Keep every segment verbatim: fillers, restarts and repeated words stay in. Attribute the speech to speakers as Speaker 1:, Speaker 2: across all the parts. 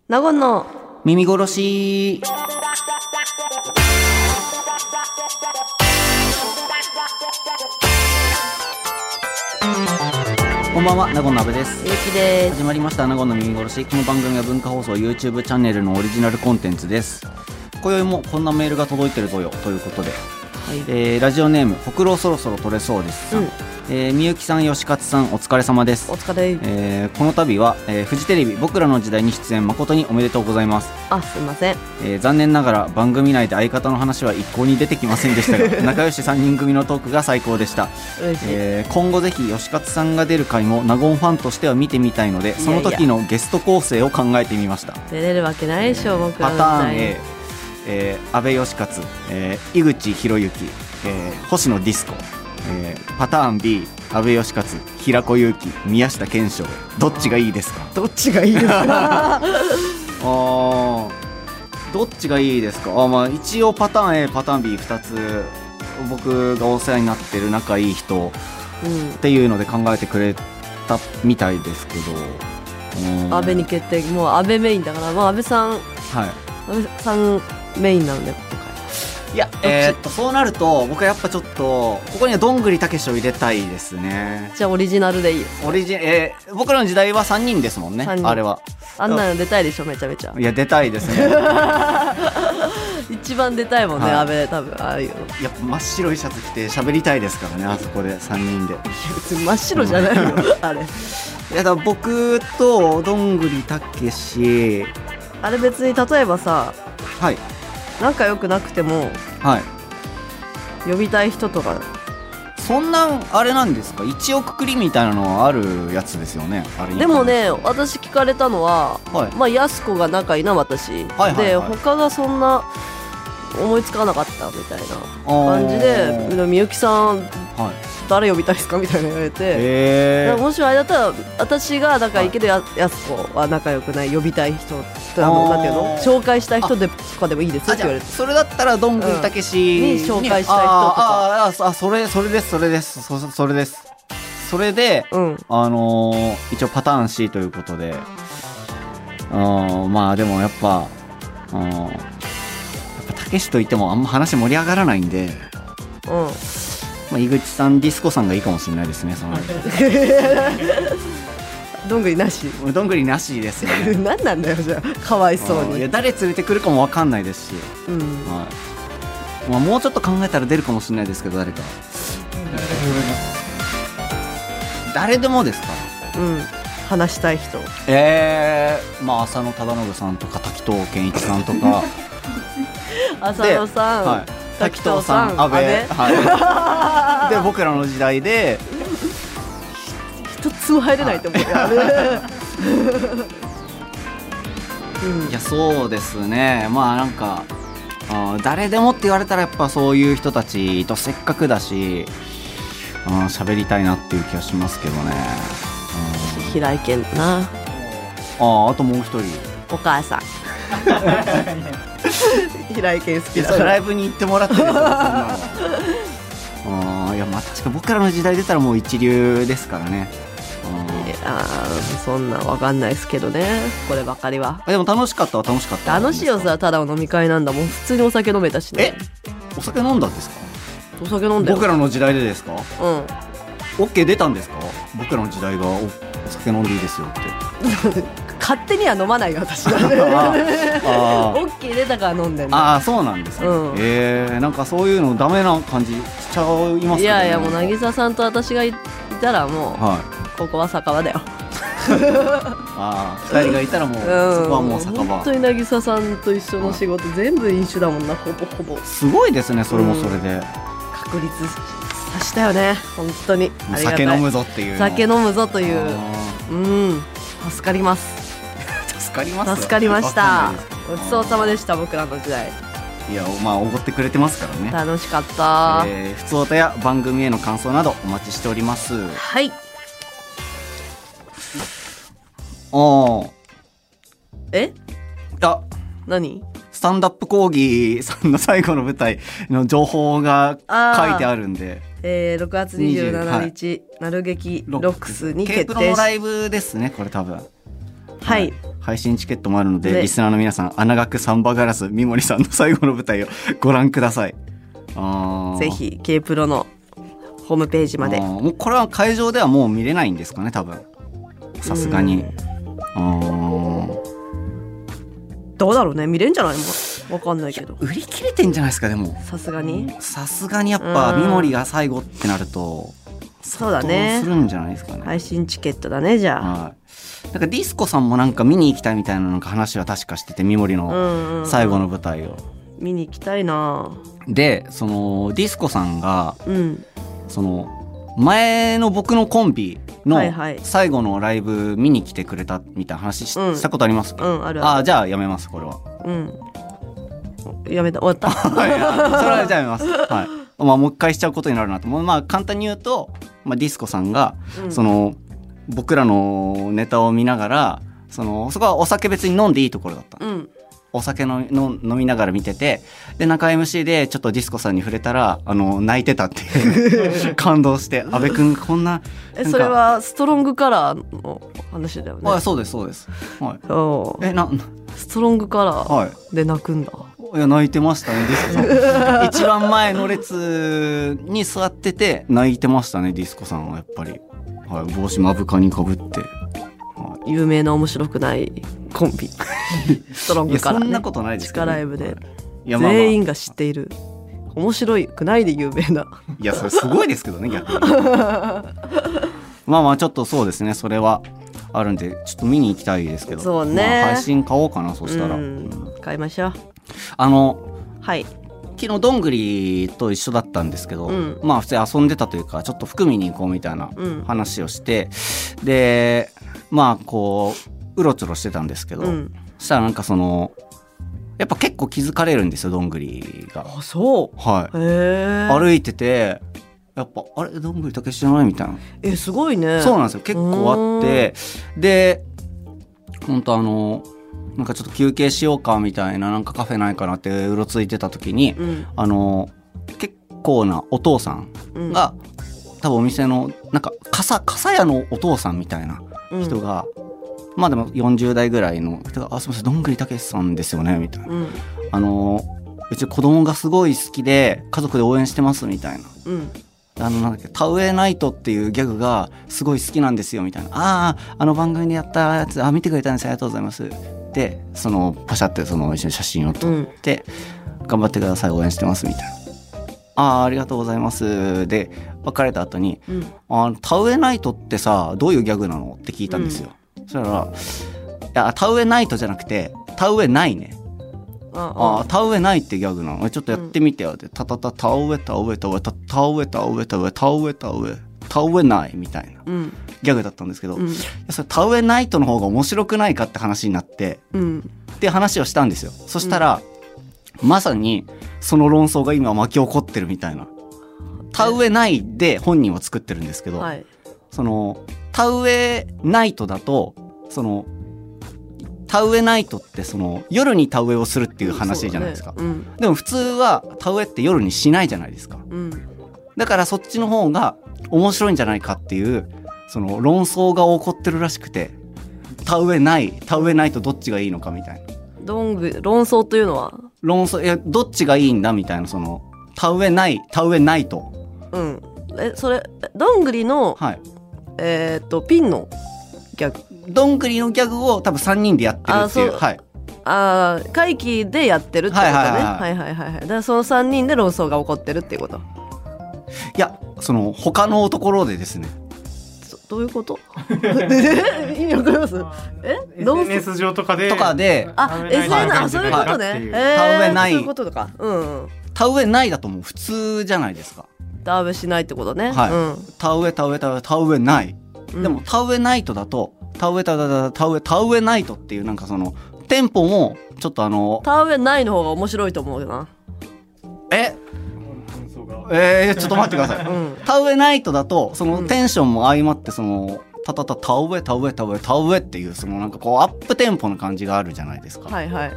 Speaker 1: ナゴンの
Speaker 2: 耳殺し。こんばんは、ナゴンの阿部です。
Speaker 1: ゆうきです。
Speaker 2: 始まりましたナゴンの耳殺し。この番組は文化放送 YouTube チャンネルのオリジナルコンテンツです。今宵もこんなメールが届いてるぞよということで、はい、えー、ラジオネームほくろそろそろ取れそうですさん、うん、えー、みゆきさん、よしかつさん、お疲れ様です。
Speaker 1: お疲れ、
Speaker 2: えー、この度は、えー、フジテレビ僕らの時代に出演誠におめでとうございます。
Speaker 1: あ、すいません、
Speaker 2: えー、残念ながら番組内で相方の話は一向に出てきませんでしたが仲良しさんにん組のトークが最高でした。
Speaker 1: 嬉しい、
Speaker 2: えー、今後ぜひ吉勝さんが出る回もナゴンファンとしては見てみたいので、その時のゲスト構成を考えてみました。
Speaker 1: 出れるわけないでしょ、えー、僕らの時代。
Speaker 2: パターン A、えー、安倍義勝、えー、井口博之、えー、星野ディスコ、えー、パターン B、 安倍義勝、平子祐希、宮下健翔、どっちがいいですか？
Speaker 1: どっちがいいですか？
Speaker 2: あー、どっちがいいですか？あ、まあ、一応パターン A、 パターン ビーふたつ僕がお世話になってる仲いい人っていうので考えてくれたみたいですけど、
Speaker 1: うん、安倍に決定。もう安倍メインだから、まあ、安倍さん、はい、安倍さんメインなんで今回。
Speaker 2: いや、えー、っとそうなると僕はやっぱちょっとここにはどんぐりたけしを入れたいですね。
Speaker 1: じゃあオリジナルでいいよ。
Speaker 2: オリジ、えー、僕らの時代はさんにんですもんね。あれは
Speaker 1: あんなの出たいでしょ、めちゃめちゃ。
Speaker 2: いや、出たいですね
Speaker 1: 一番出たいもんね、はい、安倍。多分ああいうの
Speaker 2: やっぱ真っ白いシャツ着て喋りたいですからね、あそこでさんにんで。いや、
Speaker 1: 別に真っ白じゃないよ、うん、あれ。い
Speaker 2: や、だから僕とどんぐりたけし、
Speaker 1: あれ別に例えばさ、
Speaker 2: はい、
Speaker 1: 仲良くなくても、
Speaker 2: はい、
Speaker 1: 呼びたい人とか。
Speaker 2: そんなあれなんですか？一応くくりみたいなのはあるやつですよね。あれ
Speaker 1: でもね、私聞かれたのは、はい、まあやす子が仲いいな私、はいはいはい、で他がそんな思いつかなかったみたいな感じで、みゆきさん、はい、誰呼びたいですかみたいな言われて、えー、もしあれだったら私が仲いいけど、はい、やす子は仲良くない、呼びたい人、あのなんていうの、紹介したい人でとかでもいいですって言われて、
Speaker 2: それだったらどんぐりたけしに
Speaker 1: 紹介したい人とか、
Speaker 2: ああ、それそれですそれですそそれですそれで、うん、あのー、一応パターン C ということで、あ、まあでもやっぱ、あ、やっぱたけしといってもあんま話盛り上がらないんで、うん、まあ、井口さん、ディスコさんがいいかもしれないですね、その
Speaker 1: どんぐりなし。
Speaker 2: どんぐりなしですね。
Speaker 1: 何なんだよ、じゃあかわいそうに。
Speaker 2: いや、誰連れてくるかも分かんないですし、うん、はい、まあ、もうちょっと考えたら出るかもしれないですけど、誰か、うん、誰でもですか？
Speaker 1: うん、話したい人、
Speaker 2: えー、まあ浅野忠信さんとか滝藤賢一さんとか
Speaker 1: 浅野さん、はい、滝藤さん、
Speaker 2: 安倍、はい、で僕らの時代で
Speaker 1: 一つも入れないと思うよ、はい、
Speaker 2: うん、いや、そうですね。まあなんか、あ、誰でもって言われたらやっぱそういう人たちとせっかくだし喋りたいなっていう気がしますけどね。
Speaker 1: 平井堅な
Speaker 2: あ、あともう一人
Speaker 1: お母さん平井堅好きだから
Speaker 2: ライブに行ってもらってるんですよ、そんなの。あ、いや、まあ確か僕らの時代出たらもう一流ですからね。
Speaker 1: あ、そんな分かんないですけどね、こればかりは。
Speaker 2: でも楽しかったは楽しかった。
Speaker 1: 楽しいよさ、ただの飲み会なんだもん。普通にお酒飲めたしね。
Speaker 2: え、お酒飲んだんですか？
Speaker 1: お酒飲んだよ。
Speaker 2: 僕らの時代でですか？うん。 OK 出たんですか？僕らの時代が お, お酒飲んでいいですよって
Speaker 1: 勝手には飲まないよ私は。OK 出たから飲んでんの。
Speaker 2: ああ、そうなんですね、うん、えー、なんかそういうのダメな感じしちゃいますけどね。
Speaker 1: いやいや、もう渚さんと私が い, いたらもう、はい、ここは酒場だよ。
Speaker 2: ああ、ふたりがいたらもう、うん、そこはもう酒場。
Speaker 1: 本当に渚さんと一緒の仕事、はい、全部飲酒だもんな、ほぼほぼ。
Speaker 2: すごいですね、それもそれで、うん、
Speaker 1: 確立さしたよね、本当に。ありがたい。
Speaker 2: 酒飲むぞっていう、
Speaker 1: 酒飲むぞという、うん、助かります。
Speaker 2: 助かります。
Speaker 1: 助かりました。ごちそうさまでした、僕らの時代。
Speaker 2: いや、まあおごってくれてますからね。
Speaker 1: 楽しかった。
Speaker 2: えー、ふつおたや番組への感想などお待ちしております。
Speaker 1: はい。
Speaker 2: あ
Speaker 1: え
Speaker 2: あ、
Speaker 1: 何？
Speaker 2: スタンダップ講義さんの最後の舞台の情報が書いてあるんで、
Speaker 1: えー、ろくがつにじゅうしちにち、はい、なる劇ロックスに決定し、
Speaker 2: ケープロのライブですね、これ多分。
Speaker 1: はい、
Speaker 2: 配信チケットもあるので、リスナーの皆さん、穴学サンバガラス三森さんの最後の舞台をご覧ください。
Speaker 1: あぜひ K プロのホームページまで。
Speaker 2: もうこれは会場ではもう見れないんですかね、多分。さすがに。あ
Speaker 1: どうだろうね、見れんじゃないのわかんないけど。
Speaker 2: 売り切れてんじゃないですか、でも。
Speaker 1: さすがに
Speaker 2: さすがにやっぱ三森が最後ってなると、
Speaker 1: そうだね。
Speaker 2: するんじゃないですかね。
Speaker 1: 配信チケットだね、じゃあ。はい。
Speaker 2: なんかディスコさんもなんか見に行きたいみたいななんか話は確かしてて、三森の最後の舞台を。うんうん
Speaker 1: うん、見に行きたいな。
Speaker 2: で、そのディスコさんが、うん、その前の僕のコンビの最後のライブ見に来てくれたみたいな話 し,、うん、したことありますか？
Speaker 1: うん、あるある。
Speaker 2: あ、じゃあやめますこれは。
Speaker 1: うん。やめた、終わった。
Speaker 2: はい、それはじゃあやめます。はい。まあもう一回しちゃうことになるなと。まあ簡単に言うと、まあ、ディスコさんが、うん、その僕らのネタを見ながら、そのそこはお酒別に飲んでいいところだった。うん。お酒のの飲みながら見てて、で中 エムシー でちょっとディスコさんに触れたらあの泣いてたっていう感動して、阿部君こんな、
Speaker 1: えそれはストロングカラーの話だよね。
Speaker 2: あ、そうですそうです、はい、
Speaker 1: おえなストロングカラーで泣くんだ。は
Speaker 2: い、いや泣いてましたね、ディスコさん。一番前の列に座ってて泣いてましたね、ディスコさんはやっぱり、はい、帽子目深にかぶって、
Speaker 1: はい、有名な面白くないコンビストロングカラー、ね、
Speaker 2: いやそんなことないですけど、
Speaker 1: ね、地下ライブで全員が知っている面白くないで有名な。
Speaker 2: いやそれすごいですけどね逆に。まあまあちょっとそうですね、それはあるんでちょっと見に行きたいですけど、
Speaker 1: そうね、
Speaker 2: まあ、配信買おうかな、そしたら、うん、
Speaker 1: 買いましょう。
Speaker 2: あの
Speaker 1: はい
Speaker 2: 昨日どんぐりと一緒だったんですけど、うん、まあ普通に遊んでたというかちょっと服見に行こうみたいな話をして、うん、でまあこううろちょろしてたんですけど、うん、そしたらなんかそのやっぱ結構気づかれるんですよ、どんぐりが。
Speaker 1: あ、そう。
Speaker 2: はい。
Speaker 1: へ
Speaker 2: 歩いててやっぱあれどんぐりたけしじゃないみたいな。
Speaker 1: えすごいね。
Speaker 2: そうなんですよ、結構あって、で本当あのなんかちょっと休憩しようかみたいな、なんかカフェないかなってうろついてた時に、うん、あの結構なお父さんが、うん、多分お店のなんか傘傘屋のお父さんみたいな人が、うん、まあでもよんじゅう代ぐらいの人が、あ、すみませんどんぐりたけしさんですよねみたいな、うん、あのうち子供がすごい好きで家族で応援してますみたいな、うん、あのなんだっけ田植えナイトっていうギャグがすごい好きなんですよみたいな、あああの番組でやったやつ、あ見てくれたんです、ありがとうございますで、そのパシャってその一緒に写真を撮って、うん、頑張ってください応援してますみたいな、ああありがとうございますで別れた後に、うん、あ田植えナイトってさどういうギャグなのって聞いたんですよ、うん、そしたら、いや田植えナイトじゃなくて田植えないね、ああ田植えないってギャグなの、ちょっとやってみてよって、たたた田植え田植え田植え田植え田植え田植え田植え田植え田植えないみたいな、うん、ギャグだったんですけど、うん、いやそれ田植えナイトの方が面白くないかって話になって、うん、っていう話をしたんですよ。そしたら、うん、まさにその論争が今巻き起こってるみたいな。田植えないで本人は作ってるんですけど、はい、その田植えナイトだとその田植えナイトってその夜に田植えをするっていう話じゃないですか、ね、うん、でも普通は田植えって夜にしないじゃないですか、うん、だからそっちの方が面白いんじゃないかっていうその論争が起こってるらしくて、田植えない田植えないとどっちがいいのかみたいな。
Speaker 1: どんぐ論争というのは
Speaker 2: 論争、いやどっちがいいんだみたいな、その田植えない田植えないと、
Speaker 1: うん、えそれどんぐりの、はい、えー、っとピンのギャグ、
Speaker 2: どんぐりのギャグを多分さんにんでやってるっていう、はい、
Speaker 1: ああ会期でやってるってことね、はいはいはいはい、だからそのさんにんで論争が起こってるっていうこと。
Speaker 2: いやその他のところでですね。
Speaker 1: どういうこと意味わかります？え
Speaker 3: エスエヌエス 上とかで
Speaker 2: とかで
Speaker 1: あ エスエヌエス あそういうことね、えー、
Speaker 2: 田植えない、
Speaker 1: そういうことか、うん、うん、
Speaker 2: 田植えないだともう普通じゃないですか。
Speaker 1: 田植えしないってことね、
Speaker 2: はい、
Speaker 1: うん、
Speaker 2: 田植え田植え田植え田植えない、うん、でも田植えナイトだと田植え田植え田植え田植えナイトっていうなんかそのテンポもちょっとあの
Speaker 1: 田植えないの方が面白いと思うよな。
Speaker 2: ええー、ちょっと待ってください、うん、田植えナイトだとそのテンションも相まってそのたたた田植え田植え田植え田植えっていうそのなんかこうアップテンポの感じがあるじゃないですか。
Speaker 1: はいはい。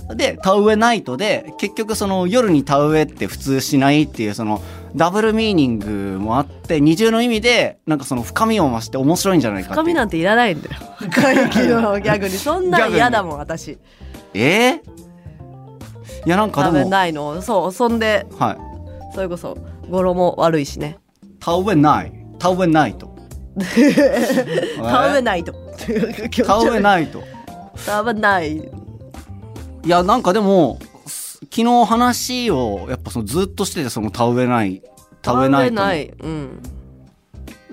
Speaker 2: で田植えナイトで結局その夜に田植えって普通しないっていうそのダブルミーニングもあって二重の意味でなんかその深みを増して面白いんじゃないかって。
Speaker 1: 深みなんていらないんだよ深いのギャグにそんなん嫌だもん私。
Speaker 2: えー、いやなんかでも
Speaker 1: 食べないの。そうそんで、はい、それこそ語呂も悪いしね。
Speaker 2: 田植えない田植えないと
Speaker 1: 田植えないと
Speaker 2: 田植えないと
Speaker 1: 田植えない。
Speaker 2: いやなんかでも昨日話をやっぱそのずっとしててその田植えない田植えないと田植えない、うん、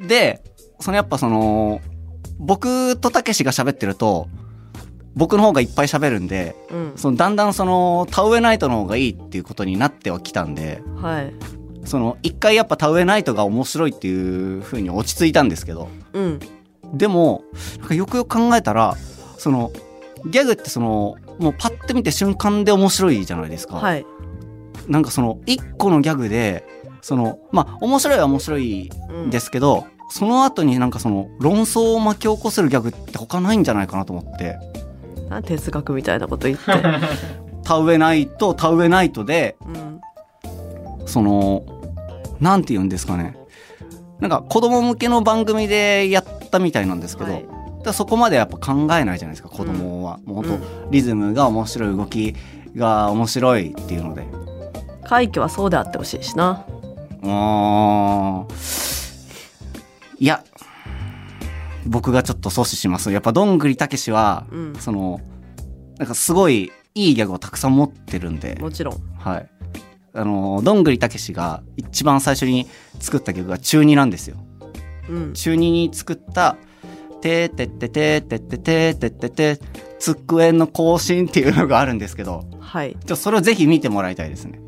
Speaker 2: でそのやっぱその僕とたけしが喋ってると僕の方がいっぱい喋るんで、うん、そのだんだんその田植えナイトの方がいいっていうことになってはきたんで、はい、その一回やっぱ田植えナイトが面白いっていう風に落ち着いたんですけど、うん、でもなんかよくよく考えたらそのギャグってそのもうパッて見て瞬間で面白いじゃないですか、はい、なんかその一個のギャグでそのまあ面白いは面白いんですけど、うん、その後になんかその論争を巻き起こせるギャグって他ないんじゃないかなと思って。
Speaker 1: なん哲学みたいなこと言って
Speaker 2: 田植えナイト田植えナイトで、うん、そのなんて言うんですかね、なんか子供向けの番組でやったみたいなんですけど、はい、だそこまでやっぱ考えないじゃないですか子供は、うん、もう本当リズムが面白い動きが面白いっていうので
Speaker 1: 快挙はそうであってほしいしな。
Speaker 2: あいや僕がちょっと阻止します。やっぱどんぐりたけしは、うん、そのなんかすごいいいギャグをたくさん持ってるんで。
Speaker 1: もちろん。
Speaker 2: はい。あのどんぐりたけしが一番最初に作った曲が中になんですよ。うん、中にに作ったてーてっててーてっててーてってて机の更新っていうのがあるんですけど、はい。ちょそれをぜひ見てもらいたいですね。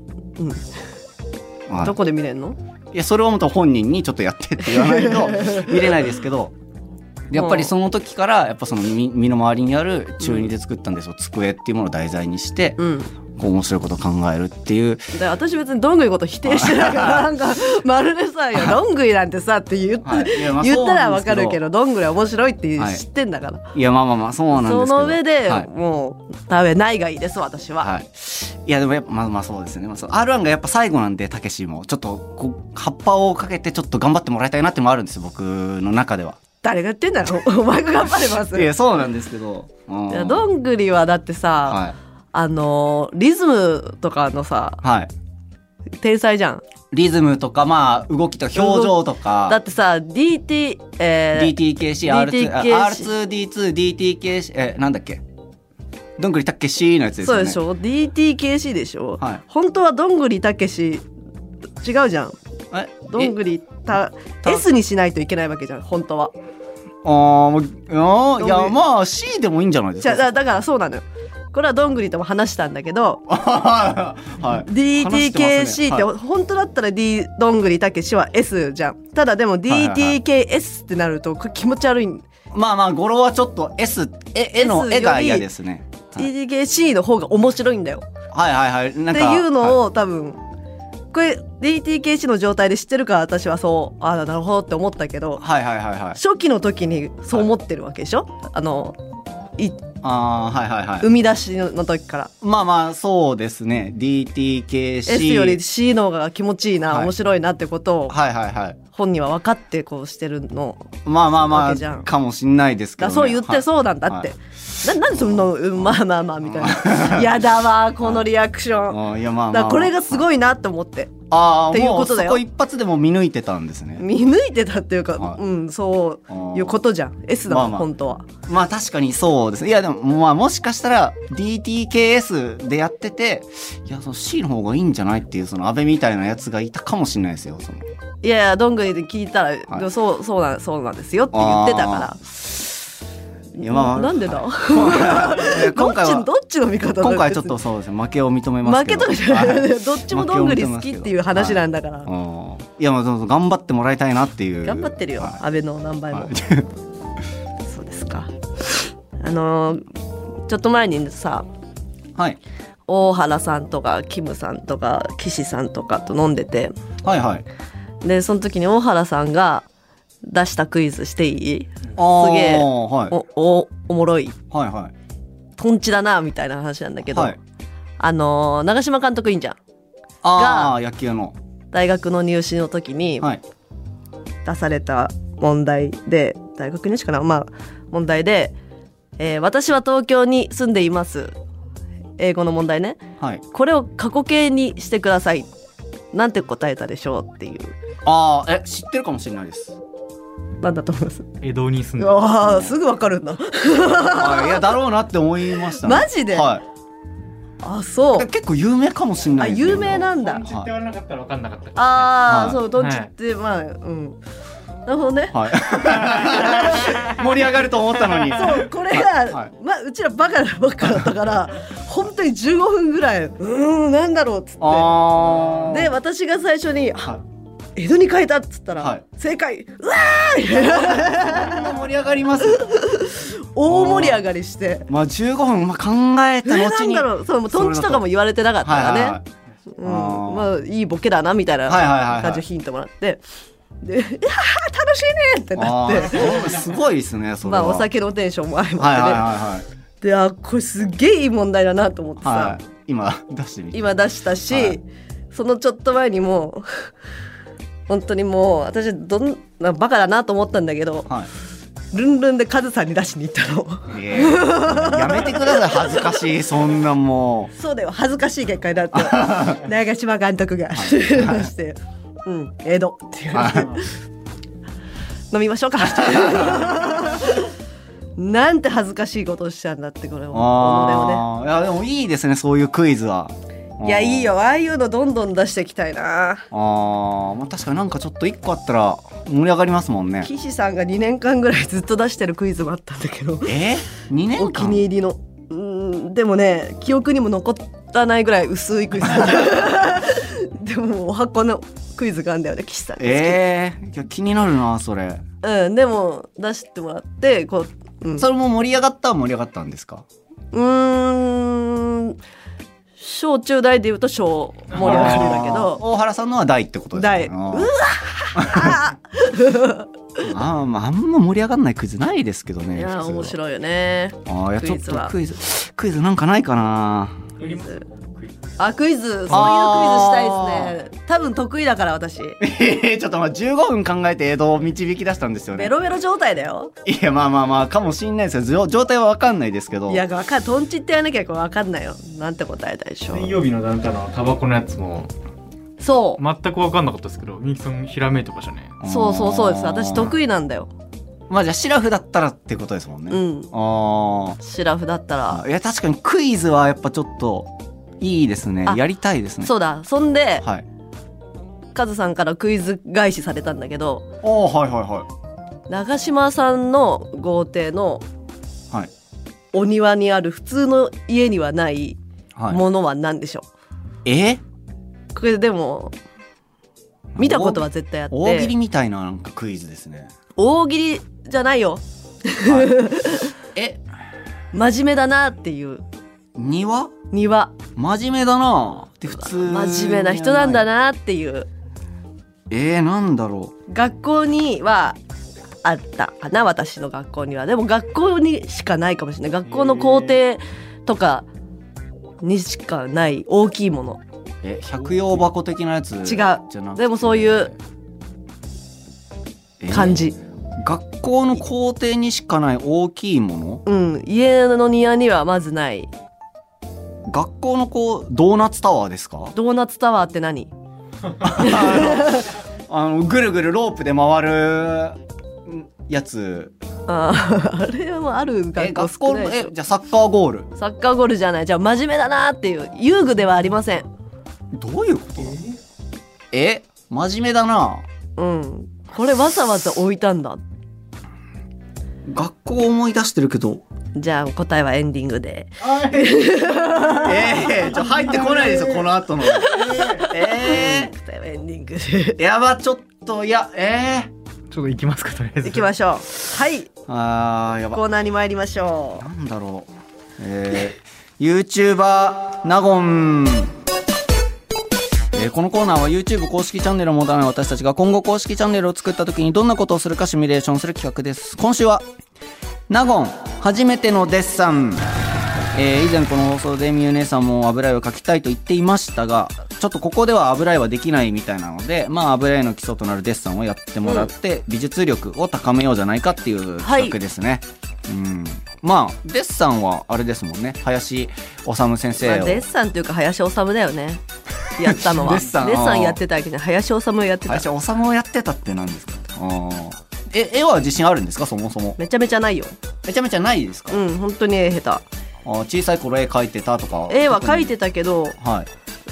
Speaker 1: うん。はい、どこで見れんの？
Speaker 2: いやそれはまた本人にちょっとやってって言わないと見れないですけど。やっぱりその時からやっぱその 身, 身の回りにある中にで作ったんですよ、うん、机っていうものを題材にして、うん、こう面白いことを考えるっていう。
Speaker 1: で私別にどんぐりこと否定してないからなんかまるでさ「いやどんぐりなんてさ」って言って、はい、まあ、言ったらわかるけどどんぐりは面白いって知ってんだから、
Speaker 2: はい、いやまあまあまあそうなんですけど
Speaker 1: その上で、はい、もう食べないがいいです私は、はい、
Speaker 2: いやでもやっぱまあまあそうですね、まあ、アールワン がやっぱ最後なんでたけしもちょっとこう葉っぱをかけてちょっと頑張ってもらいたいなってもあるんですよ僕の中では。
Speaker 1: 誰が言ってんだろお前が頑張れます
Speaker 2: いやそうなんですけど、
Speaker 1: いやどんぐりはだってさ、はい、あのリズムとかのさ、はい、天才じゃん。
Speaker 2: リズムとかまあ動きとか表情とか
Speaker 1: だってさ ディーティー、えー、
Speaker 2: ディーティーケーシー アールツー アールツーディーツー ディーティーケーシー えなんだっけどんぐりたけしのやつですよね。
Speaker 1: そうでしょ ディーティーケーシー でしょ、はい、本当はどんぐりたけし違うじゃん。えどんぐりた S にしないといけないわけじゃん本当は。
Speaker 2: ああいやまあ C でもいいんじゃないですか。
Speaker 1: だ, だからそうなのよ。これはどんぐりとも話したんだけど、はい、ディーティーケーシー って、はい、本当だったら D どんぐりたけしは S じゃん。ただでも ディーティーケーエス ってなると気持ち悪い。
Speaker 2: まあまあ語呂はちょっと S 絵の絵が嫌ですね。
Speaker 1: ディーティーケーシー の方が面白いんだよ。
Speaker 2: はいはいはい。なんか
Speaker 1: っていうのを、はい、多分これ ディーティーケーシー の状態で知ってるから私はそうああなるほどって思ったけど、はいはいはいはい、初期の時にそう思ってるわけでしょ、はい、あのい
Speaker 2: あはいはいはい、
Speaker 1: 生み出しの時から。
Speaker 2: まあまあそうですね ディーティーケーシー
Speaker 1: S より C の方が気持ちいいな、はい、面白いなってことを、はいはいはい、本人は分かってこうしてるの
Speaker 2: まあまあまあかもしんないですけど、ね、
Speaker 1: だそう言ってそうなんだって、はいはいな, なんでそんな、うん、まあまあまあみたいなやだわこのリアクション。あいやまあまあ、だからこれがすごいなって思って。あっていうことだよ。
Speaker 2: もうそこ一発でも見抜いてたんですね。
Speaker 1: 見抜いてたっていうか、はい、うんそういうことじゃん。 S だもん、まあまあ、本当は。
Speaker 2: まあ確かにそうですね。いやでもまあもしかしたら ディーティーケーエス でやってていやその C の方がいいんじゃないっていうその安倍みたいなやつがいたかもしれないですよ。その
Speaker 1: いやいやどんぐりで聞いたら、はい、そうそうなんそうなんですよって言ってたから。いやまあ、なんでだ、はい、今回はどっちの味方だ。
Speaker 2: 今回ちょっとそうですね負けを認めますけど。
Speaker 1: 負けとかじゃない、はい、どっちもどんぐり好きっていう話なんだから、
Speaker 2: はい、いやまあ頑張ってもらいたいなっていう。
Speaker 1: 頑張ってるよ、はい、安倍の何倍も、はい、そうですか。あのー、ちょっと前にさ、はい、大原さんとかキムさんとか岸さんとかと飲んでて、はいはい、でその時に大原さんが出したクイズしていい？すげえ、はい、お, お, おもろい、はいはい、 トンチだなみたいな話なんだけど、はい、あのー、長嶋監督いいんじゃん
Speaker 2: ああ野球の
Speaker 1: 大学の入試の時に出された問題で、はい、大学入試かな、まあ問題で、えー、私は東京に住んでいます英語の問題ね、はい、これを過去形にしてくださいなんて答えたでしょうっていう。
Speaker 2: ああえ知ってるかもしれないです。
Speaker 1: なんだと思います？
Speaker 3: 江戸に住んでる。
Speaker 1: ああすぐわかるんだ
Speaker 2: いやだろうなって思いました、ね、
Speaker 1: マジで、はい、あそう
Speaker 2: 結構有名かもしれないです。
Speaker 1: あ有名なんだ。
Speaker 3: トンチって言わなかったら分かんなかった、ね、
Speaker 1: ああ、はい、そうトンチって、はい、まあうんなるほどね、はい、
Speaker 2: 盛り上がると思ったのに
Speaker 1: そうこれが、はい、まあ、うちらバカなばっかだったから本当にじゅうごふんぐらいうーんなんだろうっつってあで私が最初に、はい、江戸に変えたっつったら、はい、正解うわー
Speaker 2: そんな盛り上がります
Speaker 1: 大盛り上がりして
Speaker 2: まあじゅうごふん、まあ、考えた後に
Speaker 1: なんだろうそうもうトンチとかも言われてなかったからね、はいはいはいうん、まあいいボケだなみたいな感じのヒントもらって、はいはいはいはいでいや楽しいねってなって
Speaker 2: すごいですねそれは、
Speaker 1: まあ、お酒のテンションも相まってね、
Speaker 2: はいはいはいはい、
Speaker 1: であこれすげえいい問題だなと思ってさ、はい、
Speaker 2: 今出してみて
Speaker 1: 今出したし、はい、そのちょっと前にも本当にもう私どんなバカだなと思ったんだけど、はい、ルンルンでカズさんに出しに行ったの、
Speaker 2: えー、やめてください恥ずかしいそんなも
Speaker 1: うそうだよ恥ずかしい結果になって長嶋監督が、はい、出してうん、江戸っていう、はい、飲みましょうかなんて恥ずかしいことをしちゃうんだってこれを
Speaker 2: あ、ね、いやでもいいですねそういうクイズは。
Speaker 1: いやいいよああいうのどんどん出していきたいなあ、
Speaker 2: まあ、確かになんかちょっといっこあったら盛り上がりますもんね。
Speaker 1: 岸さんがにねんかんぐらいずっと出してるクイズもあったんだけど
Speaker 2: えにねんかん
Speaker 1: お気に入りのうんでもね記憶にも残らないぐらい薄いクイズでもお箱のクイズがあるんだよね岸さん。
Speaker 2: えー、いや気になるなそれ。
Speaker 1: うんでも出してもらってこう、うん、
Speaker 2: それも盛り上がったは盛り上がったんですか？
Speaker 1: うーん小中大でいうと小盛り上がりだけど
Speaker 2: 大原さんのは大ってことですね。
Speaker 1: 大うわ
Speaker 2: あ, まああんま盛り上がんないクイズないですけどね。
Speaker 1: いや面白いよね。
Speaker 2: あいやちょっとクイズクイズなんかないかな。
Speaker 1: クイズあクイズそういうクイズしたいですね。多分得意だから私ちょ
Speaker 2: っとまあじゅうごふん考えて江戸を導き出したんですよね。
Speaker 1: ベロベロ状態だよ。
Speaker 2: いやまあまあまあかもしんないですよ状態は分かんないですけど。
Speaker 1: いや分かんトンチってやらなきゃ分かんないよなんて答えたでしょ。
Speaker 3: 水曜日の団体のタバコのやつも
Speaker 1: そう
Speaker 3: 全く分かんなかったですけどみゆきさんひらめいてましたね。
Speaker 1: そうそうそうです私得意なんだよ。
Speaker 2: まあじゃあシラフだったらってことですもんね。
Speaker 1: うんあシラフだったら
Speaker 2: いや確かにクイズはやっぱちょっといいですねやりたいですね。
Speaker 1: そうだそんで、はい、カズさんからクイズ返しされたんだけど
Speaker 2: おはいはいはい
Speaker 1: 長嶋さんの豪邸のお庭にある普通の家にはないものは何でしょう、
Speaker 2: はい、え
Speaker 1: これでも見たことは絶対あって
Speaker 2: 大喜利みたいななんかクイズですね。
Speaker 1: 大喜利じゃないよ、はい、え真面目だなっていう
Speaker 2: 庭
Speaker 1: 庭
Speaker 2: 真面目だなって普通
Speaker 1: 真面目な人なんだなっていう
Speaker 2: えー、なんだろ
Speaker 1: う学校にはあったかな私の学校には。でも学校にしかないかもしれない。学校の校庭とかにしかない大きいもの。
Speaker 2: え百葉箱的なやつ
Speaker 1: 違うじゃなくてでもそういう感じ、
Speaker 2: えー、学校の校庭にしかない大きいもの。
Speaker 1: うん家の庭にはまずない。
Speaker 2: 学校のこうドーナツタワーですか？
Speaker 1: ドーナツタワーって何？
Speaker 2: あのあのぐるぐるロープで回るやつ。
Speaker 1: ああれもある学校少ないでしょ。
Speaker 2: えじゃあサッカーゴール。
Speaker 1: サッカーゴールじゃない。じゃあ真面目だなっていう遊具ではありません。
Speaker 2: どういうこと？え真面目だな。
Speaker 1: うんこれわざわざ置いたんだ。
Speaker 2: 学校思い出してるけど。
Speaker 1: じゃあ答えはエンディングで。
Speaker 2: えー、ちょ入ってこないですよこの後の。えー、
Speaker 1: 答えはエンディングで。
Speaker 2: やばちょっといやえー、
Speaker 3: ちょっと行きますかとりあえず。
Speaker 1: 行きましょう。はい
Speaker 2: あーやば
Speaker 1: コーナーに参りましょう。
Speaker 2: なんだろうえー、YouTuber ナゴン。えー、このコーナーは YouTube 公式チャンネルを持たない私たちが今後公式チャンネルを作った時にどんなことをするかシミュレーションする企画です。今週はナゴン初めてのデッサン。 えー、以前この放送でみゆ姉さんも油絵を描きたいと言っていましたが、ちょっとここでは油絵はできないみたいなので、まあ油絵の基礎となるデッサンをやってもらって、うん、美術力を高めようじゃないかっていう企画ですね、はい、うん、まあデッサンはあれですもんね、林修先生を、まあ、
Speaker 1: デッサンっていうか林修だよねやったのはデッサン、デッサンやってたわけじゃない、林修をやってた。
Speaker 2: 林修をやってたって何ですか？あえ絵は自信あるんですか？そもそも
Speaker 1: めちゃめちゃないよ。
Speaker 2: めちゃめちゃないですか？
Speaker 1: うん、本当に絵下手。
Speaker 2: あ、小さい頃絵描いてたとか？
Speaker 1: 絵は描いてたけど、はい、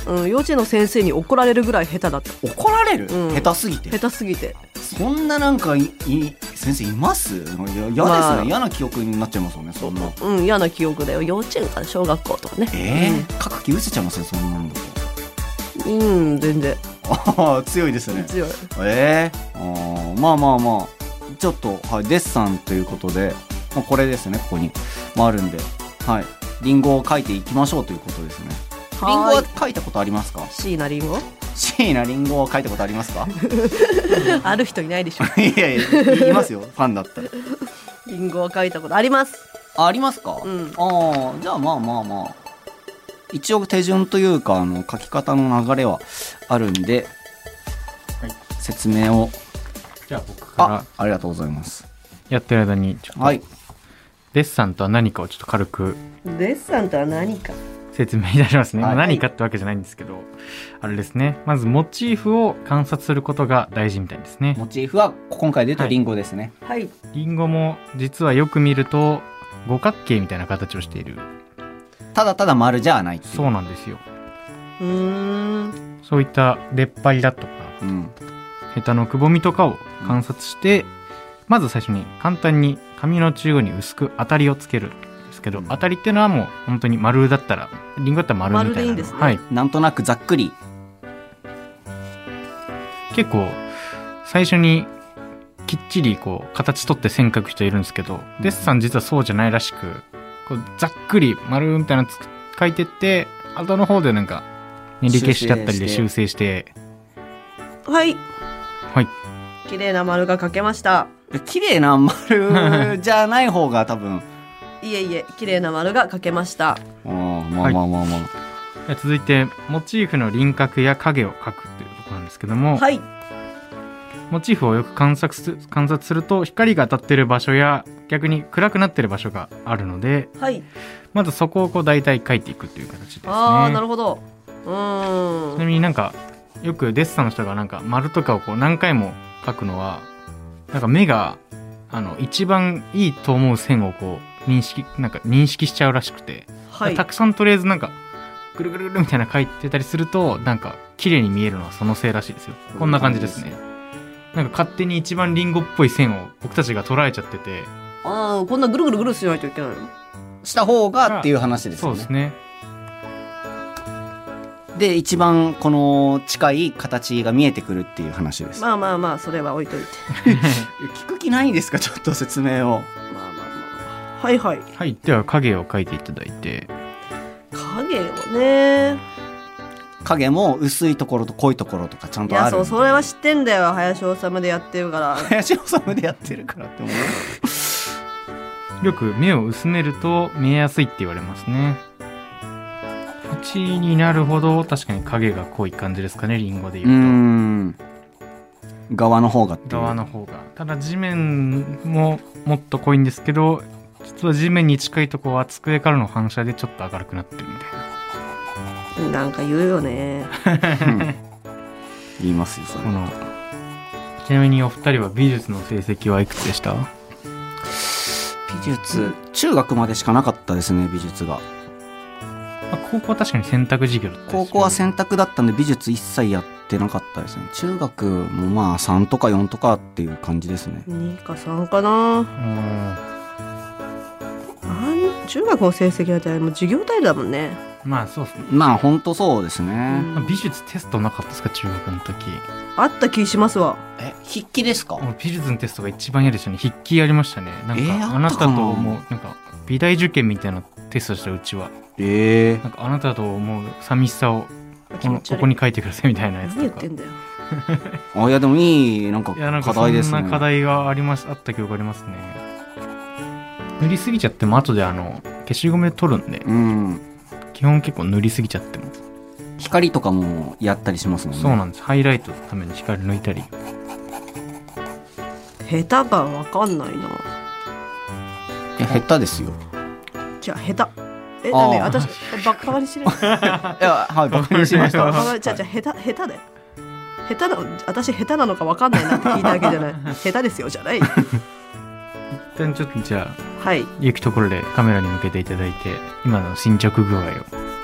Speaker 1: うん、幼稚園の先生に怒られるぐらい下手だった。
Speaker 2: 怒られる、うん、下手すぎて
Speaker 1: 下手すぎて。
Speaker 2: そんななんかいい先生います？嫌ですね、まあ、嫌な記憶になっちゃいますよね、そんな。
Speaker 1: うん、嫌な記憶だよ。幼稚園から小学校とかね。
Speaker 2: えー、うん、書く気失せちゃいますよ、そんなんだ
Speaker 1: と。うん、全然
Speaker 2: あ強いですね。
Speaker 1: 強い。
Speaker 2: えー、あまあまあまあちょっと、はい、デッサンということで、まあ、これですね、ここに、まあ、あるんで、はい、リンゴを描いていきましょうということですね。リンゴは描いたことありますか？
Speaker 1: 椎名リンゴ？
Speaker 2: 椎名リンゴを描いたことありますか？
Speaker 1: ある人いないでしょ。
Speaker 2: いやいやいますよ、ファンだったら。
Speaker 1: リンゴを描いたことあります。
Speaker 2: あ、ありますか？うん、ああ、じゃあまあまあまあ一応手順というかあの描き方の流れはあるんで、はい、説明を。
Speaker 3: じゃあ僕から
Speaker 2: あ, ありがとうございます。
Speaker 3: やってる間にちょっと、はい、デッサンとは何かをちょっと軽く
Speaker 1: デッサンとは何か
Speaker 3: 説明いたしますね、はい、まあ、何かってわけじゃないんですけど、あれですね、まずモチーフを観察することが大事みたいですね。
Speaker 2: モチーフは今回で言うとリンゴですね。
Speaker 1: はい、
Speaker 3: リンゴも実はよく見ると五角形みたいな形をしている。
Speaker 2: ただただ丸じゃないっていう。
Speaker 3: そうなんですよ。
Speaker 1: うーん、
Speaker 3: そういった出っ張りだとか、うん、ヘタのくぼみとかを観察して、うん、まず最初に簡単に紙の中央に薄く当たりをつけるんですけど、うん、当たりっていうのはもう本当に丸だったら、リンゴだったら丸みたいな、丸でいいんですね。はい、
Speaker 2: なんとなくざっくり。
Speaker 3: 結構最初にきっちりこう形取って線描く人いるんですけど、うん、デッサン実はそうじゃないらしく、こうざっくり丸みたいなの描いてって、後の方でなんか練り消しだったりで修正して、
Speaker 1: はい
Speaker 3: はい、
Speaker 1: 綺麗な丸が描けました。
Speaker 2: 綺麗な丸じゃない方が多分
Speaker 1: いえいえ、綺麗な丸が描けました。
Speaker 2: ああ、まあまあまあまあ、
Speaker 3: はい、続いてモチーフの輪郭や影を描くっていうところなんですけども、
Speaker 1: はい、
Speaker 3: モチーフをよく観察す、観察すると光が当たってる場所や逆に暗くなってる場所があるので、
Speaker 1: はい、
Speaker 3: まずそこをこう大体描いていくという形ですね。
Speaker 1: ああ、なるほど。うーん、
Speaker 3: ちなみになんかよくデッサンの人がなんか丸とかをこう何回も描くのは、なんか目があの一番いいと思う線をこう認識なんか認識しちゃうらしくて、はい、たくさんとりあえずなんかぐるぐるぐるみたいな描いてたりすると、なんか綺麗に見えるのはそのせいらしいですよ。こんな感じですね。なんか勝手に一番リンゴっぽい線を僕たちが捉えちゃってて、
Speaker 1: ああ、こんなぐるぐるぐるしないといけないの
Speaker 2: した方がっていう話ですよね。
Speaker 3: そうですね。
Speaker 2: で一番この近い形が見えてくるっていう話です。
Speaker 1: まあまあまあ、それは置いといて
Speaker 2: 聞く気ないんですか、ちょっと説明を。まあまあ
Speaker 1: まあ、はいはい
Speaker 3: はい。では影を描いていただいて。
Speaker 1: 影をね、
Speaker 2: 影も薄いところと濃いところとかちゃんとある。いや、
Speaker 1: そう、それは知ってんだよ、林修でやってるから
Speaker 2: 林修でやってるからって思
Speaker 3: うよく目を薄めると見えやすいって言われますね。縁になるほど確かに影が濃い感じですかね、リンゴでいうと。うーん、
Speaker 2: 側の方がっていう。
Speaker 3: 側の方が。ただ地面ももっと濃いんですけど、実は地面に近いところは机からの反射でちょっと明るくなってるみたいな。
Speaker 1: なんか言うよね、
Speaker 2: うん、言いますよ、それ。この
Speaker 3: ちなみにお二人は美術の成績はいくつでした？
Speaker 2: 美術、中学までしかなかったですね、美術が。
Speaker 3: 高校は確かに選択授業だったですよね。
Speaker 2: 高校は選択だったんで美術一切やってなかったですね。中学もまあさんとかよんとかっていう感じですね。
Speaker 1: にかさんかな。うん、中学の成績だったらもう授業態度だもんね。
Speaker 3: まあそうですね。
Speaker 2: まあ本当そうですね。
Speaker 3: 美術テストなかったですか、中学の時。
Speaker 1: あった気しますわ。
Speaker 2: え、筆記ですか？
Speaker 3: 美術のテストが一番嫌でしたね。筆記やりましたね。なんか、えー、あなたと思うなんか美大受験みたいなテストしたうちは。えー、なんかあなたと思う寂しさをこのここに書いてくださいみたいなやつとか。
Speaker 1: 何言ってんだよ
Speaker 2: あ、いやでもいいなんか課題ですね。
Speaker 3: そんな課題があります、あった記憶ありますね。塗りすぎちゃっても後であの消しゴムで撮るんで、うん、基本結構塗りすぎちゃっても
Speaker 2: 光とかもやったりしますもんね。
Speaker 3: そうなんです。ハイライトのために光抜いたり。
Speaker 1: 下手が分かんないな。
Speaker 2: え下手ですよ。
Speaker 1: じゃあ下手えだね私バカバカにしてるい
Speaker 2: やはいバカにしました
Speaker 1: じゃあじゃあ下手下手で下手な私下手なのか分かんないなって聞いたわけじゃない下手ですよじゃない一
Speaker 3: 旦ちょっとじゃあ、
Speaker 1: はい、
Speaker 3: 行くところでカメラに向けていただいて今の進捗具合を。はい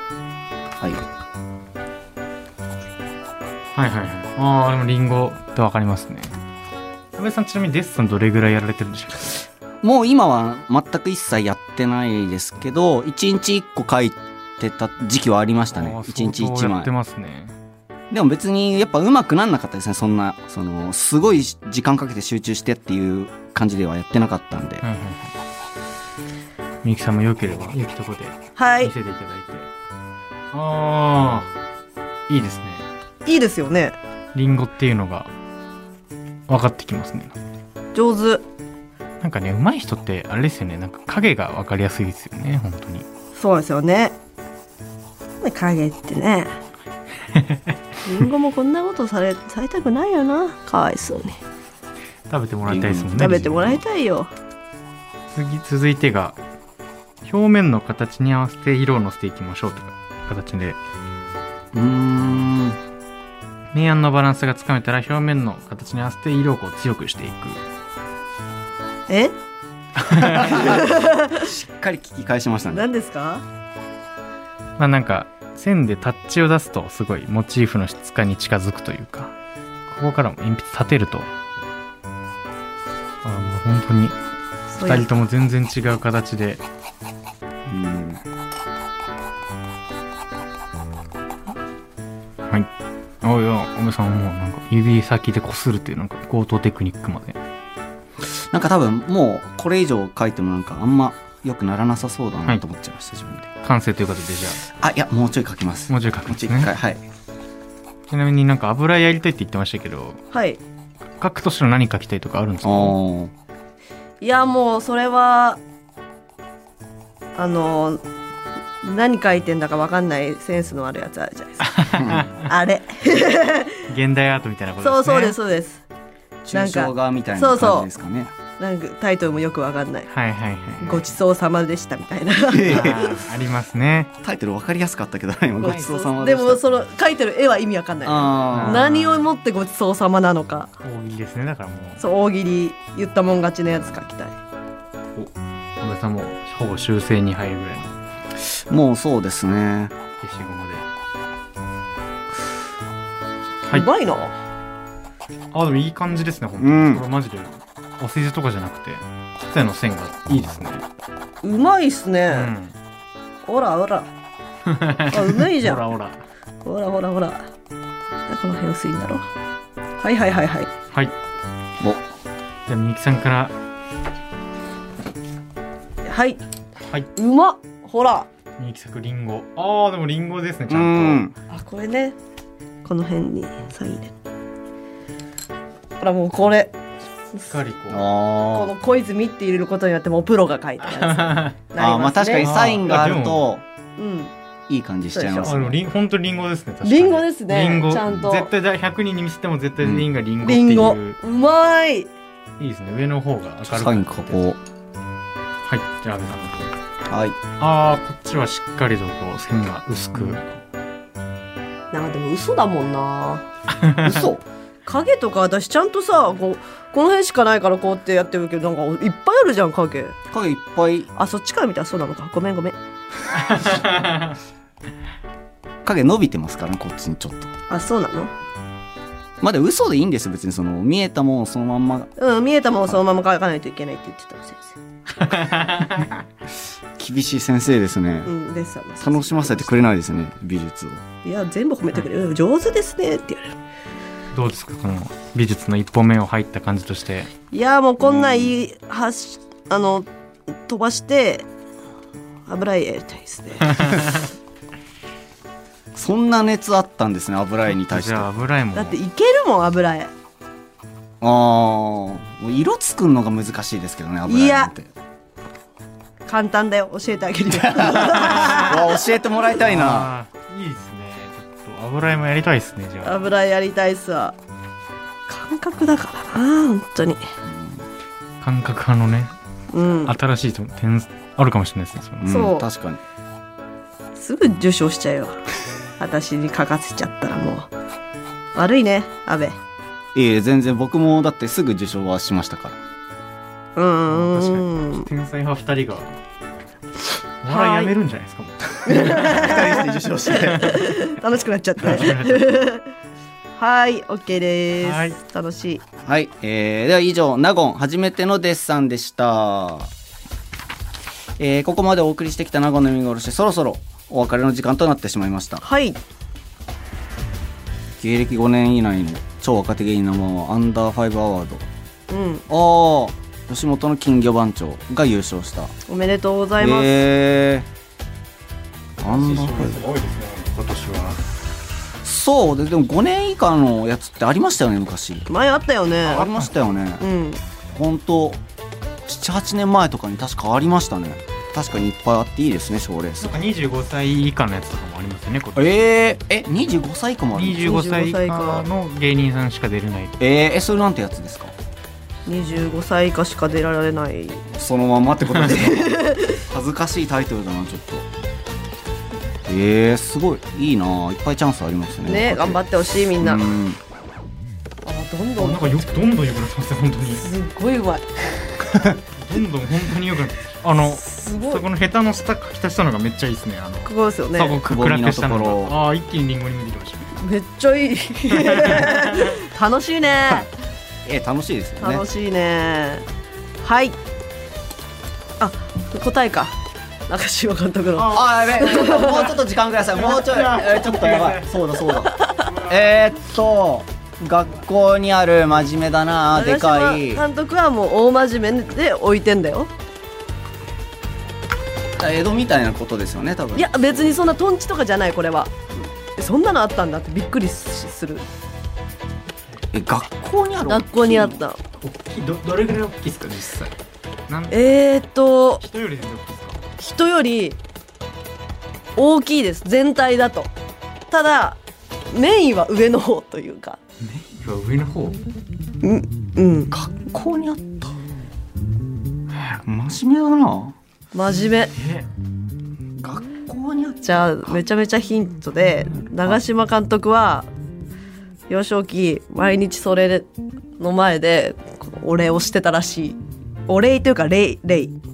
Speaker 3: はいはいはい。ああでもリンゴって分かりますね。安倍さんちなみにデッサンどれぐらいやられてるんでしょうか。
Speaker 2: もう今は全く一切やってないですけどいちにちいっこ描いてた時期はありましたね。いちにちいちまい
Speaker 3: やってますね。
Speaker 2: でも別にやっぱ上手くなんなかったですね。そんなそのすごい時間かけて集中してっていう感じではやってなかったんで、はいはいはい、
Speaker 3: みゆきさんもよければよきとこで見せていただいて、はい、あーいいですね。
Speaker 1: いいですよね。
Speaker 3: リンゴっていうのが分かってきますね。
Speaker 1: 上手。
Speaker 3: なんかね上手い人ってあれですよね。なんか影が分かりやすいですよね本当に。
Speaker 1: そうですよね。影ってねリンゴもこんなことされ、されたくないよな。かわいそうに。
Speaker 3: 食べてもらいたいですもんね。
Speaker 1: 食べてもらいたいよ。
Speaker 3: 次続いてが表面の形に合わせて色をのせていきましょうという形で、うーん明暗のバランスがつかめたら表面の形に合わせて色をこう強くしていく。
Speaker 1: え
Speaker 2: しっかり聞き返しましたね。
Speaker 1: 何ですか。
Speaker 3: まあなんか線でタッチを出すとすごいモチーフの質感に近づくというか、ここからも鉛筆立てるとあもう本当にふたりとも全然違う形で、うん、はい。あいやおめさんもうなんか指先でこするっていうなんか高等テクニックまで。
Speaker 2: なんか多分もうこれ以上書いてもなんかあんま良くならなさそうだなと思っちゃいました、はい、自分で。
Speaker 3: 完成ということでじゃ
Speaker 2: ああいやもうちょい書きます。
Speaker 3: もうちょい書きますね。
Speaker 2: はい。
Speaker 3: ちなみになんか油やりたいって言ってましたけど、
Speaker 1: はい。
Speaker 3: 書くとしたら何書きたいとかあるんですか。
Speaker 1: いやもうそれはあの何書いてんだか分かんないセンスのあるやつあるじゃないですかあれ
Speaker 3: 現代アートみたいなことですね。
Speaker 1: そうそうですそうです。
Speaker 2: 抽象画みたいな感じですかね。
Speaker 1: なんかタイトルもよく分かんない、
Speaker 3: はいはいはい、
Speaker 1: ごちそうさまでしたみたいなあ,
Speaker 3: ありますね。
Speaker 2: タイトル分かりやすかったけど今ごちそうさまでした。
Speaker 1: でもその書いてる絵は意味分かんない。何をもってごちそうさまなのか。
Speaker 3: 大喜利ですね。だからもう
Speaker 1: そう大喜利言ったもん勝ちのやつ書きたい。
Speaker 3: お安部さんもほぼ修正に入るぐらいの。
Speaker 2: もうそうですね。
Speaker 3: 消しゴムで、
Speaker 1: はい、うまいな。
Speaker 3: あでもいい感じですね本当に、うん、これマジでお世辞とかじゃなくて縦の線がいいですね。
Speaker 1: うまいっすね、うん、ほらほらあうまいじゃん
Speaker 3: ほらほら
Speaker 1: ほらほらほらこの辺薄いんだろ。はいはいはいはい
Speaker 3: はい。おじゃあみゆきさんから
Speaker 1: はい
Speaker 3: はい。
Speaker 1: うまっ。ほら
Speaker 3: みゆき作リンゴ。あーでもリンゴですねちゃんと。
Speaker 1: あこれねこの辺にサイン入れほらもうこれ
Speaker 3: しっかりこう
Speaker 1: この小泉って入れることによってもうプロが書いたやつあ、
Speaker 2: ね、あまあ確かにサインがあるとうんいい感じしちゃいます、ね、
Speaker 3: あでもリン本当リンゴですね。確か
Speaker 1: にリンゴですね。
Speaker 3: リンゴ
Speaker 1: ちゃんと
Speaker 3: 絶対ひゃくにんに見せても絶対全員がリンゴっていう、うん、リンゴ
Speaker 1: うまい。い
Speaker 3: いですね。上の方が明るく
Speaker 2: サイン書こう。
Speaker 3: はいじゃあ阿部さんの方。
Speaker 2: はい。
Speaker 3: あーこっちはしっかりとこう線が薄く、うん、
Speaker 1: なんかでも嘘だもんな
Speaker 2: 嘘
Speaker 1: 影とか私ちゃんとさこうこの辺しかないからこうってやってるけどなんかいっぱいあるじゃん影。
Speaker 2: 影いっぱい。
Speaker 1: あそっちから見たらそうなのか。ごめんごめん
Speaker 2: 影伸びてますからねこっちにちょっと。
Speaker 1: あそうなの。
Speaker 2: まだ嘘でいいんです別に。その見えたもんそのまんま。
Speaker 1: うん見えたもんそのまま描かないといけないって言ってた先
Speaker 2: 生厳しい先生ですね、
Speaker 1: うん、です
Speaker 2: 楽しませてくれないですね美術を。
Speaker 1: いや全部褒めてくれる、はい、上手ですねって言われる。
Speaker 3: どうですかこの美術の一歩目を入った感じとして。
Speaker 1: いやもうこんないいはしあの飛ばして油絵やりたいですね
Speaker 2: そんな熱あったんですね油絵に対して。
Speaker 3: じゃあ油絵も
Speaker 1: だっていけるもん油絵。
Speaker 2: ああ色作るのが難しいですけどね油絵なんて。
Speaker 1: 簡単だよ、教えてあげるよ
Speaker 2: わ教えてもらいたいな。
Speaker 3: いいですね。ちょっと油絵もやりたいですね。じゃあ
Speaker 1: 油絵やりたいっすわ。感覚だからな、本当に
Speaker 3: 感覚派のね、
Speaker 1: うん、
Speaker 3: 新しい点あるかもしれないですね。
Speaker 2: その、うん、確かに
Speaker 1: すぐ受賞しちゃうよ私に書かせちゃったらもう悪いね、阿部。
Speaker 2: いえ全然、僕もだってすぐ受賞はしましたから。
Speaker 1: うん、確
Speaker 3: かに天才派ふたりがお笑いやめるんじゃないですか、もう
Speaker 2: ふたりして受賞して
Speaker 1: 楽しくなっちゃったはい、 OK です、はい、楽しい。
Speaker 2: はい、えー、では以上、納言初めてのデッサンでした。えー、ここまでお送りしてきた納言の見殺し、そろそろお別れの時間となってしまいました。
Speaker 1: はい。
Speaker 2: 芸歴ごねん以内の超若手芸人のままアンダーファイブアワード、うん、ああ吉本の金魚番長が優勝した。
Speaker 1: おめでとうございます。
Speaker 2: えー、アンダーファイブ
Speaker 3: 多いですね今年は。
Speaker 2: そうで、でもごねん以下のやつってありましたよね、昔。
Speaker 1: 前あったよね。
Speaker 2: ありましたよね。
Speaker 1: うん。
Speaker 2: 本当ななはちねんまえとかに確かありましたね。確かにいっぱいあっていいですね、賞レース。
Speaker 3: なんかにじゅうごさい以下のやつとかもありますよね、今年。
Speaker 2: えー、えにじゅうごさい以下もある。
Speaker 3: にじゅうごさい以下の芸人さんしか出れない。
Speaker 2: えー、えそれなんてやつですか。
Speaker 1: にじゅうごさい以下しか出られない。
Speaker 2: そのまんまってことですか恥ずかしいタイトルだな、ちょっと。えー、すごいいいな、いっぱいチャンスありますね。
Speaker 1: ね、頑張ってほしいみんな。うん、あ、どんどん
Speaker 3: なんかよどんどん良くなってますね、本当に。
Speaker 1: すっごいうまい
Speaker 3: どんどん本当に良くなって、あのそこのヘタの下書き足したのがめっちゃいいですね。あの
Speaker 1: ここですよね。
Speaker 3: そこ暗くしたのが、あー一気にリンゴに見えてきました。
Speaker 1: めっちゃいい楽しいね
Speaker 2: えー、楽しいですよね。
Speaker 1: 楽しいね。はい、あ、答えか、中島監督の。
Speaker 2: あーやべちょっともうちょっと時間ください。もうちょい、えー、ちょっとやばい。そうだそうだえーっと学校にある真面目だなでかい
Speaker 1: 監督はもう大真面目で置いてんだよ。
Speaker 2: 江戸みたいなことですよね、多分。
Speaker 1: いや別にそんなトンチとかじゃない、これは。そんなのあったんだってびっくりする。
Speaker 2: え、学校にある。
Speaker 1: 学校にあった。
Speaker 3: 大きい ど, どれぐらい大きいですか実際。なん
Speaker 1: えーっと
Speaker 3: 人より全然大きいですか。
Speaker 1: 人より大きいです、全体だと。ただメインは上の方というか。
Speaker 3: メインは上の方。
Speaker 1: うんうん。
Speaker 2: 学校にあった。真面目だな。
Speaker 1: 真面目。
Speaker 2: え学校にあった。
Speaker 1: じゃあめちゃめちゃヒントで、長嶋監督は幼少期毎日それの前でお礼をしてたらしい。お礼というか礼礼。ん？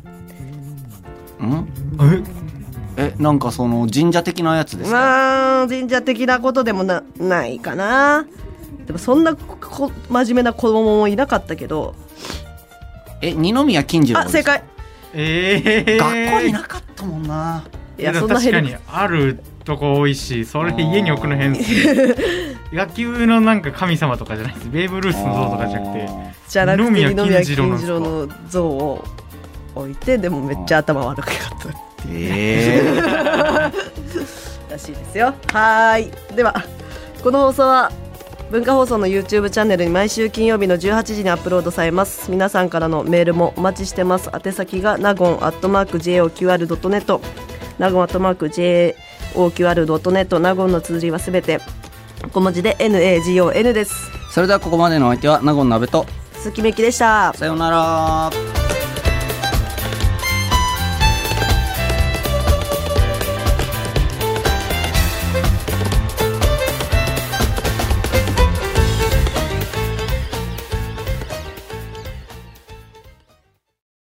Speaker 2: ええ、なんかその神社的なやつですか。
Speaker 1: まあ神社的なことでも な, ないかな。でもそんなこ真面目な子供もいなかったけど。
Speaker 2: え、二宮金次郎。
Speaker 1: あ、正解。
Speaker 3: えー、
Speaker 2: 学校になかったもんな。
Speaker 3: いや、そんな確かにあるとこ多いし、それ家に置くの変野球のなんか神様とかじゃないです。ベーブ・ルースの像とかじゃなくて、
Speaker 1: じゃなくて二宮金次郎の像を置いて、でもめっちゃ頭悪かったって
Speaker 2: えー、
Speaker 1: らしいですよ。はい、ではこの放送は文化放送の YouTube チャンネルに毎週金曜日のじゅうはちじにアップロードされます。皆さんからのメールもお待ちしてます。宛先がナゴンアットマーク ジェイオーキューアールドットネット、 ナゴンアットマーク ジェイオーキューアールドットネット、 ナゴンの綴りはすべて小文字で ナゴン です。
Speaker 2: それではここまでのお相手は納言の阿部と
Speaker 1: 鈴木美希でした。
Speaker 2: さようなら。